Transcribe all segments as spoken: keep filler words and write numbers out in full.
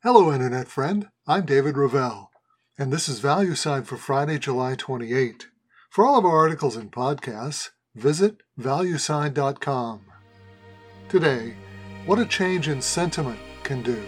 Hello, Internet friend. I'm David Ravel, and this is ValueSign for Friday, July twenty-eighth. For all of our articles and podcasts, visit valuesign dot com. Today, what a change in sentiment can do.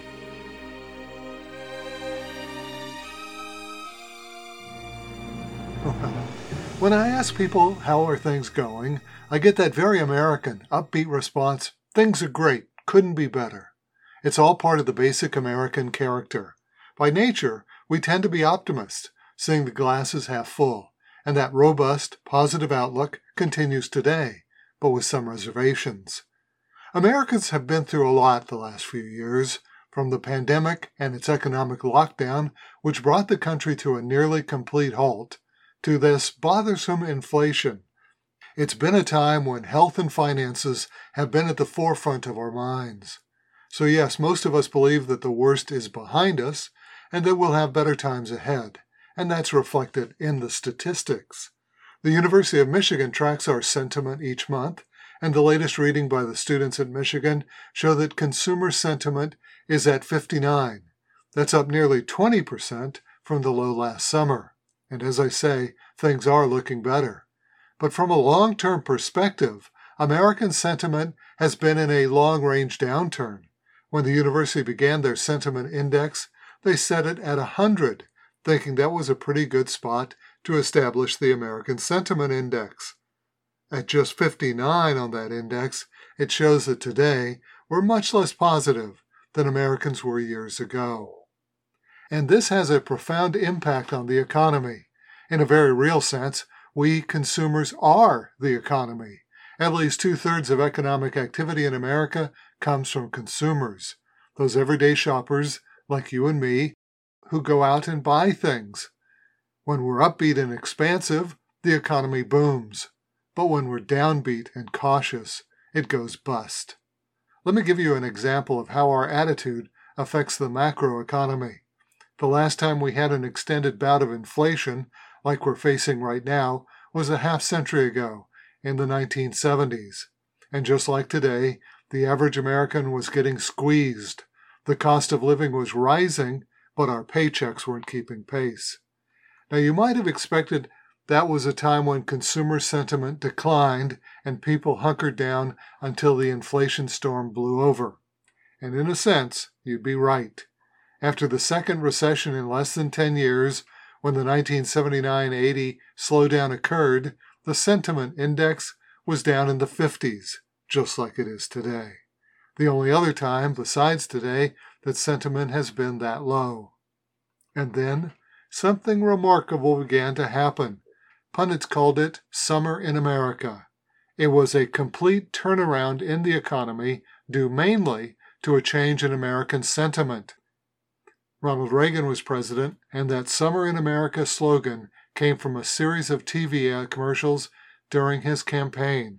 When I ask people how are things going, I get that very American, upbeat response, things are great, couldn't be better. It's all part of the basic American character. By nature, we tend to be optimists, seeing the glass as half full, and that robust, positive outlook continues today, but with some reservations. Americans have been through a lot the last few years, from the pandemic and its economic lockdown, which brought the country to a nearly complete halt, to this bothersome inflation. It's been a time when health and finances have been at the forefront of our minds. So yes, most of us believe that the worst is behind us and that we'll have better times ahead, and that's reflected in the statistics. The University of Michigan tracks our sentiment each month, and the latest reading by the students at Michigan show that consumer sentiment is at fifty-nine. That's up nearly twenty percent from the low last summer. And as I say, things are looking better. But from a long-term perspective, American sentiment has been in a long-range downturn. When the university began their sentiment index, they set it at one hundred, thinking that was a pretty good spot to establish the American Sentiment Index. At just fifty-nine on that index, it shows that today we're much less positive than Americans were years ago. And this has a profound impact on the economy. In a very real sense, we consumers are the economy. At least two-thirds of economic activity in America comes from consumers, those everyday shoppers like you and me who go out and buy things. When we're upbeat and expansive, the economy booms. But when we're downbeat and cautious, it goes bust. Let me give you an example of how our attitude affects the macroeconomy. The last time we had an extended bout of inflation, like we're facing right now, was a half century ago, in the nineteen seventies. And just like today, the average American was getting squeezed. The cost of living was rising, but our paychecks weren't keeping pace. Now, you might have expected that was a time when consumer sentiment declined and people hunkered down until the inflation storm blew over. And in a sense, you'd be right. After the second recession in less than ten years, when the nineteen seventy-nine eighty slowdown occurred, the sentiment index was down in the fifties, just like it is today. The only other time besides today that sentiment has been that low. And then, something remarkable began to happen. Pundits called it Summer in America. It was a complete turnaround in the economy due mainly to a change in American sentiment. Ronald Reagan was president, and that Summer in America slogan came from a series of T V commercials during his campaign.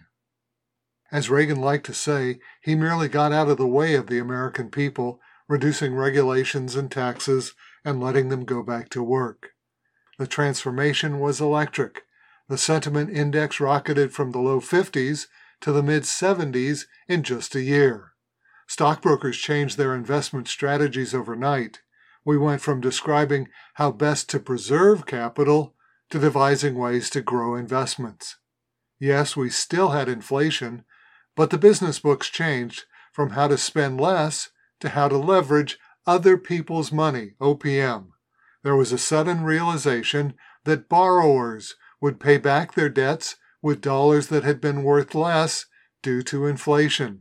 As Reagan liked to say, he merely got out of the way of the American people, reducing regulations and taxes and letting them go back to work. The transformation was electric. The sentiment index rocketed from the low fifties to the mid-seventies in just a year. Stockbrokers changed their investment strategies overnight. We went from describing how best to preserve capital to devising ways to grow investments. Yes, we still had inflation, but the business books changed from how to spend less to how to leverage other people's money, O P M. There was a sudden realization that borrowers would pay back their debts with dollars that had been worth less due to inflation.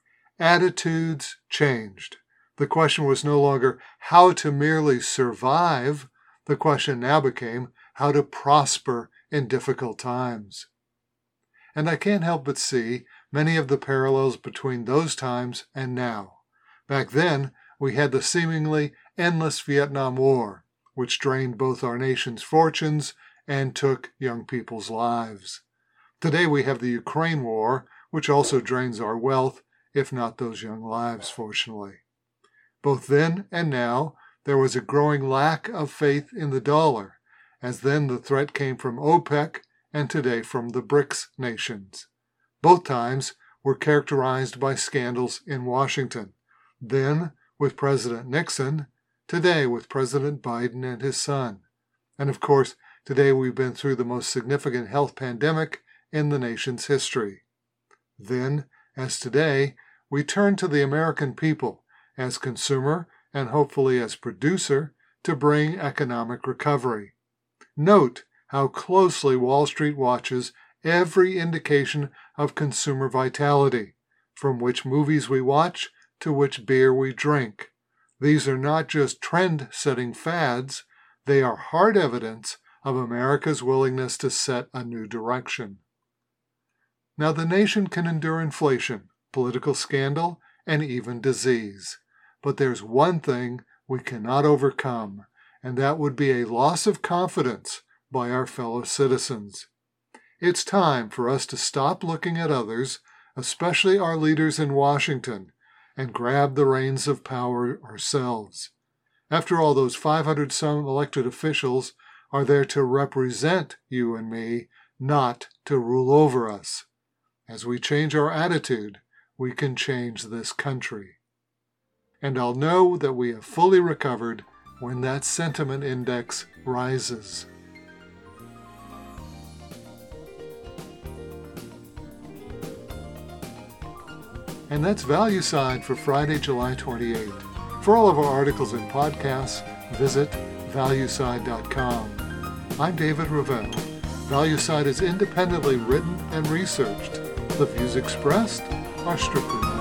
Attitudes changed. The question was no longer how to merely survive. The question now became how to prosper in difficult times. And I can't help but see many of the parallels between those times and now. Back then, we had the seemingly endless Vietnam War, which drained both our nation's fortunes and took young people's lives. Today we have the Ukraine War, which also drains our wealth, if not those young lives, fortunately. Both then and now, there was a growing lack of faith in the dollar, as then the threat came from OPEC and today from the BRICS nations. Both times were characterized by scandals in Washington. Then, with President Nixon, Today with President Biden and his son. And of course, today we've been through the most significant health pandemic in the nation's history. Then, as today, we turn to the American people as consumer and hopefully as producer to bring economic recovery. Note how closely Wall Street watches every indication of consumer vitality, from which movies we watch to which beer we drink. These are not just trend-setting fads, they are hard evidence of America's willingness to set a new direction. Now, the nation can endure inflation, political scandal, and even disease. But there's one thing we cannot overcome, and that would be a loss of confidence by our fellow citizens. It's time for us to stop looking at others, especially our leaders in Washington, and grab the reins of power ourselves. After all, those five hundred some elected officials are there to represent you and me, not to rule over us. As we change our attitude, we can change this country. And I'll know that we have fully recovered when that sentiment index rises. And that's Value Side for Friday, July twenty-eighth. For all of our articles and podcasts, visit value side dot com. I'm David Ravel. Value Side is independently written and researched. The views expressed are strictly mine.